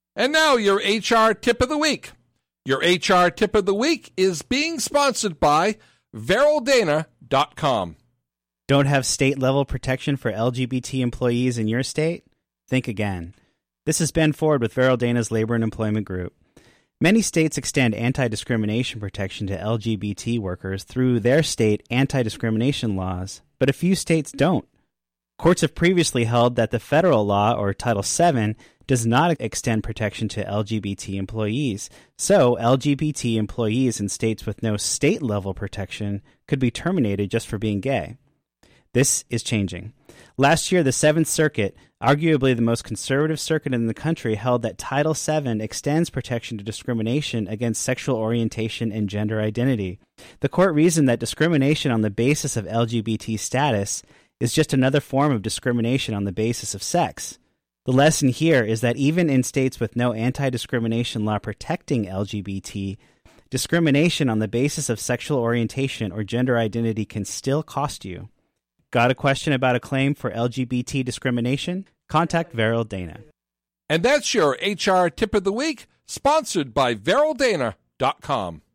And now your HR Tip of the Week. Your HR Tip of the Week is being sponsored by VerylDana.com. Don't have state-level protection for LGBT employees in your state? Think again. This is Ben Ford with Veryl Dana's Labor and Employment Group. Many states extend anti-discrimination protection to LGBT workers through their state anti-discrimination laws, but a few states don't. Courts have previously held that the federal law, or Title VII, does not extend protection to LGBT employees, so LGBT employees in states with no state-level protection could be terminated just for being gay. This is changing. Last year, the Seventh Circuit, arguably the most conservative circuit in the country, held that Title VII extends protection to discrimination against sexual orientation and gender identity. The court reasoned that discrimination on the basis of LGBT status is just another form of discrimination on the basis of sex. The lesson here is that even in states with no anti-discrimination law protecting LGBT, discrimination on the basis of sexual orientation or gender identity can still cost you. Got a question about a claim for LGBT discrimination? Contact Veryl Dana. And that's your HR Tip of the Week, sponsored by VerylDana.com.